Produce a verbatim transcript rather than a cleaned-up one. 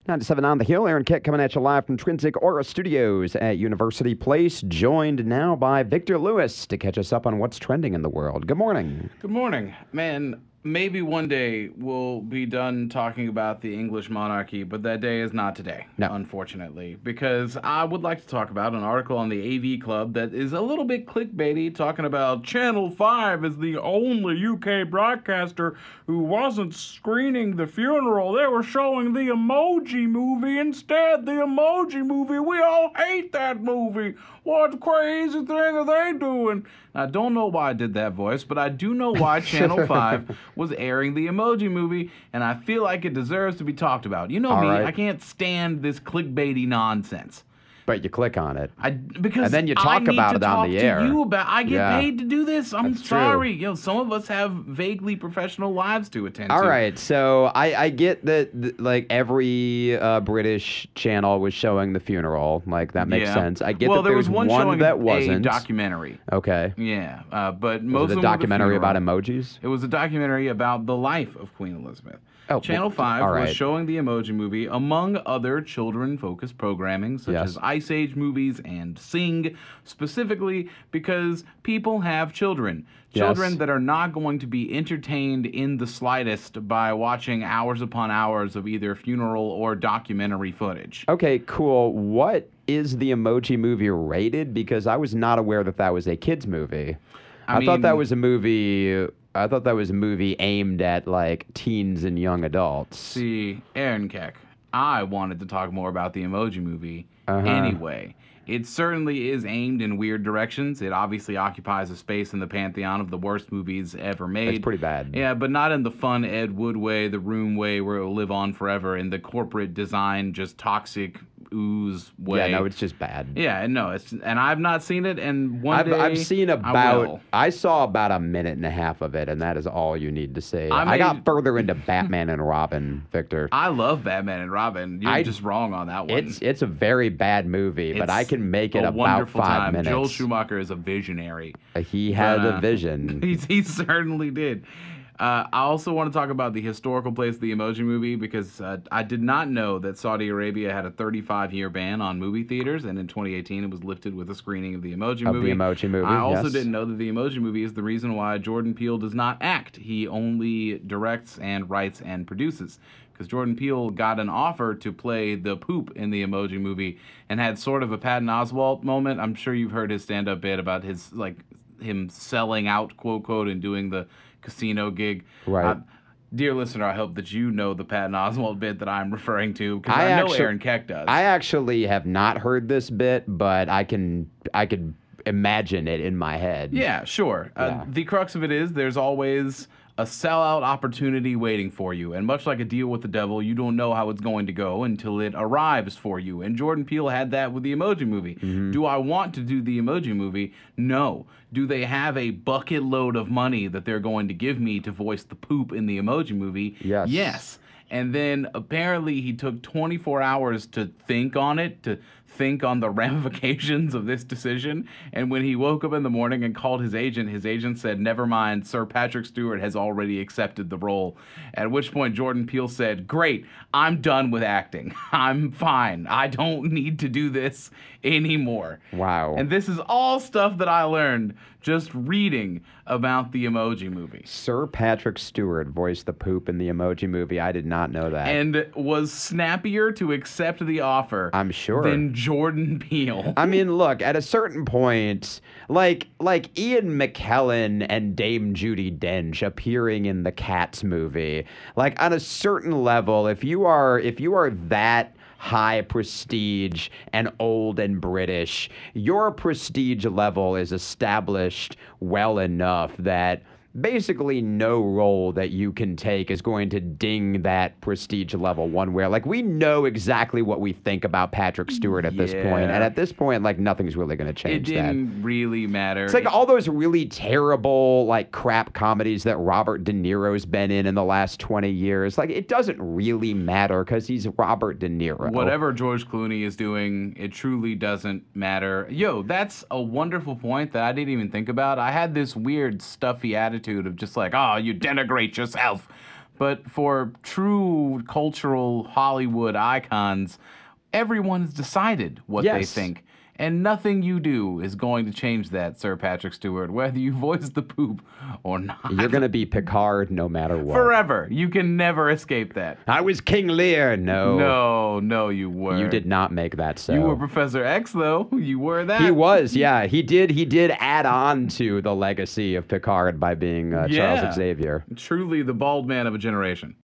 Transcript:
ninety-seven on the Hill, Aaron Kitt coming at you live from Trinsic Aura Studios at University Place, joined now by Victor Lewis to catch us up on what's trending in the world. Good morning. Good morning. Man, maybe one day we'll be done talking about the English monarchy, but that day is not today, no. unfortunately, because I would like to talk about an article on the A V Club that is a little bit clickbaity, talking about Channel five is the only U K broadcaster who wasn't screening the funeral. They were showing the Emoji Movie instead. The Emoji Movie, we all hate that movie. What crazy thing are they doing? I don't know why I did that voice, but I do know why Channel five was airing the Emoji Movie, and I feel like it deserves to be talked about. You know All me, right. I can't stand this clickbaity nonsense. But you click on it. I because and then you talk I need about to it on talk the to air. You about, I get Yeah. paid to do this. I'm That's true. sorry. You know, some of us have vaguely professional lives to attend All to. right, so I, I get that, th- like, every uh, British channel was showing the funeral. Like, that makes Yeah. sense. I get well, that there there's was one, showing that a wasn't. documentary. Okay. Yeah, uh, but Was most it of a them documentary were the about funeral. emojis? It was a documentary about the life of Queen Elizabeth. Oh, Channel well, five all was right. showing the Emoji Movie, among other children-focused programming, such Yes. as Ice Age movies and Sing, specifically because people have children. Children Yes. that are not going to be entertained in the slightest by watching hours upon hours of either funeral or documentary footage. Okay, cool. What is the Emoji Movie rated? Because I was not aware that that was a kids movie. I I, thought that mean- was a movie. I thought that was a movie aimed at like teens and young adults. See, Aaron Keck, I wanted to talk more about the Emoji Movie Uh-huh. anyway. It certainly is aimed in weird directions. It obviously occupies a space in the pantheon of the worst movies ever made. It's pretty bad. Yeah, but not in the fun Ed Wood way, the Room way, where it will live on forever, in the corporate design, just toxic ooze way. Yeah, no, it's just bad. Yeah, no, it's and I've not seen it, and one I've, day I've seen I about. will. I, saw about a minute and a half of it, and that is all you need to see. I I, got made- further into Batman and Robin, Victor. I love Batman and Robin. You're I- just wrong on that one. It's it's a very bad movie, but I It's can make it a about wonderful five time. minutes. Joel Schumacher is a visionary. He had But, uh, a vision. He, he certainly did. Uh, I also want to talk about the historical place of the Emoji Movie because uh, I did not know that Saudi Arabia had a thirty-five year ban on movie theaters, and in twenty eighteen it was lifted with a screening of the Emoji Of Movie. the Emoji Movie, I also yes. didn't know that the Emoji Movie is the reason why Jordan Peele does not act. He only directs and writes and produces. Because Jordan Peele got an offer to play the poop in the Emoji Movie and had sort of a Patton Oswalt moment. I'm sure you've heard his stand-up bit about his, like, him selling out, quote, quote, and doing the casino gig. Right. Uh, dear listener, I hope that you know the Patton Oswalt bit that I'm referring to, because I I, know actu- Aaron Keck does. I actually have not heard this bit, but I can I could imagine it in my head. Yeah, sure. Uh, Yeah. the crux of it is there's always a sellout opportunity waiting for you. And much like a deal with the devil, you don't know how it's going to go until it arrives for you. And Jordan Peele had that with the Emoji Movie. Mm-hmm. Do I want to do the Emoji Movie? No. Do they have a bucket load of money that they're going to give me to voice the poop in the Emoji Movie? Yes. Yes. And then apparently he took twenty-four hours to think on it, to think on the ramifications of this decision. And when he woke up in the morning and called his agent, his agent said, "Never mind, Sir Patrick Stewart has already accepted the role." At which point Jordan Peele said, "Great, I'm done with acting. I'm fine. I don't need to do this anymore." Wow. And this is all stuff that I learned just reading about the Emoji Movie. Sir Patrick Stewart voiced the poop in the Emoji Movie. I did not know that. And was snappier to accept the offer I'm sure. than Jordan Peele. I mean, look, at a certain point, like like Ian McKellen and Dame Judi Dench appearing in the Cats movie, like on a certain level, if you are if you are that high prestige and old and British, your prestige level is established well enough that basically no role that you can take is going to ding that prestige level one way. Like, we know exactly what we think about Patrick Stewart at this point, Yeah. and at this point, like, nothing's really going to It change that. didn't really matter. It's like all those really terrible, like, crap comedies that Robert De Niro's been in in the last twenty years. Like, it doesn't really matter because he's Robert De Niro. Whatever George Clooney is doing, it truly doesn't matter. Yo, that's a wonderful point that I didn't even think about. I had this weird stuffy attitude of just like, oh, you denigrate yourself. But for true cultural Hollywood icons, everyone has decided what they Yes. think. And nothing you do is going to change that, Sir Patrick Stewart, whether you voice the poop or not. You're going to be Picard no matter what. Forever. You can never escape that. I was King Lear. No. No, no, you were. You did not make that so. You were Professor X, though. You were that. He was, yeah. He did He did add on to the legacy of Picard by being uh, Yeah. Charles Xavier. Truly the bald man of a generation.